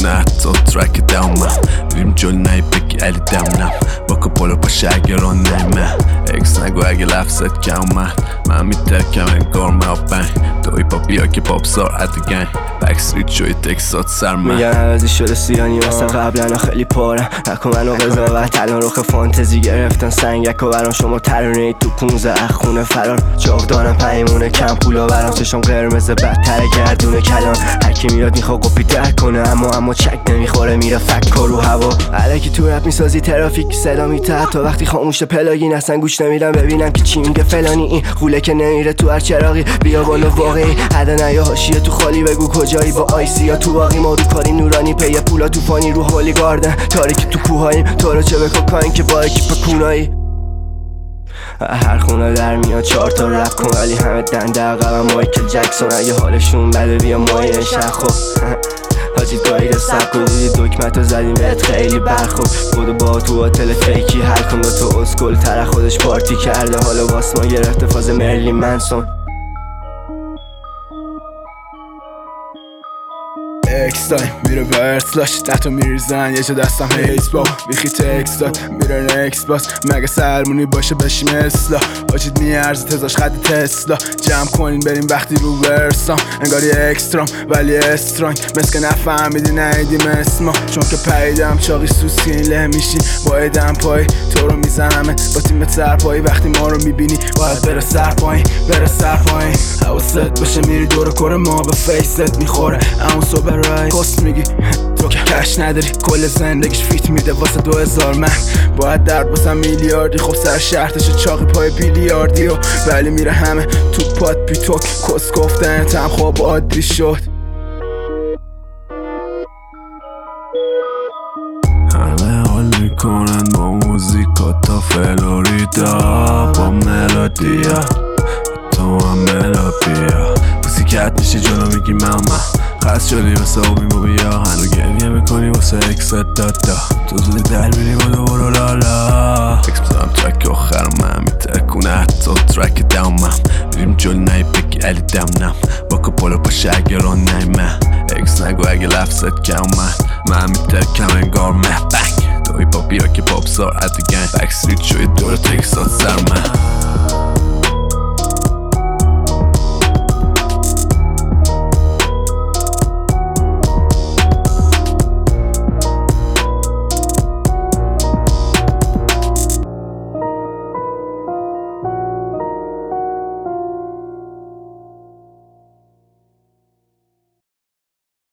کنه حتی ترک دمم بریم جل نهی بگی علی دمنم با کپالو پاشه اگه ران نیمه اکس نگو اگه لفظت کم من میترکم انگار مبنگ دوی پا بیا که پاپ سار ادگنگ بکستریت شوی تکسات سرمن میگن عوضی شده سیانی مثل قبلا خیلی پارم نکن منو قضاوت الان رخ فانتزی گرفتن سنگک و برام شما ترانه تو 15 خونه فرار جاغ دارم پیمونه کم پولا برام چشم قرمز بدتر گردونه کلان هرکی میاد میخواد قپی در کنه اما چک نمیخوره میره فکر رو هوا الکی تو رپ میسازی ترافیک صدا میته تا وقتی خاموشه پلاگین اصلا گوش نمیدم ببینم که چی میگه فلانی این خوله که نمیره تو هر چراغی بیا بالا واقعی حدا نیا حاشیه تو خالی بگو کجایی با آیسی یا تو باقی ما رو کاریم نورانی پی پولا تو فانی رو هولی گاردن تاریکی تو کوهاییم تو رو چه به کوکائین که با اکیپ کونایی هر خونه در میاد 4 تا رپ کن ولی همه دنده عقبم مایکل جکسون اگه حالشون بده بیا مایه شخو حاجی گاید سب کن دیدی دکمتو زدیم بهت خیلی برخورد بودو با تو هتل فیکی هر کن دو تو اسکل تره خودش پارتی کرده حالا واس ما گرفته فاز مرلی منسون اکس تایم میره ورس لاش دهتو میریزن یه جا دستم هیز باو میخیت اکس داد میره نکس باس مگه سرمونی باشه بشیم اصلا آجید میارزه تزاش خط تسلا جمع کنین بریم وقتی رو ورسام انگاری اکسترام ولی استرانگ مسکه نفهمیدی نیدیم اسما چون که پیدم چاقی سوسکی این له میشین با ادم پای تو رو میزنمه با تیمت سرپایی وقتی ما رو میبینی باید بره سرپایین حواست باشه میری دور کور ما به فیست میخوره اما صبح رای کست میگی تو که کش نداری کل زندگیش فیت میده واسه 2000 من باید درد باسم میلیاردی خب سر شرطش چاقی پای بیلیاردی و ولی میره همه تو پاد بیتوک کس گفتن تم خواب عادی شد همه حال میکنن با موزیکا تا فلوریدا با ملودیا تو هم ملوپیا پوسی کت میشه جلو میگی ماما خست شدی واسه آبیمو بیا هنو گریه میکنی واسه اکست دادا تو زودی در میری با دورو لالا اکس بزنم ترک آخر من میترکونه حتی ترک دمم بریم جل نهی بگی علی دمنم با کپالو پاشه اگه ران نیمه اکس نگو اگه لفظت کم من میترکم انگار مهبنگ دوی پا بیا که پاپ سار ادگنگ بکستریت شوی دور تکسات سرمن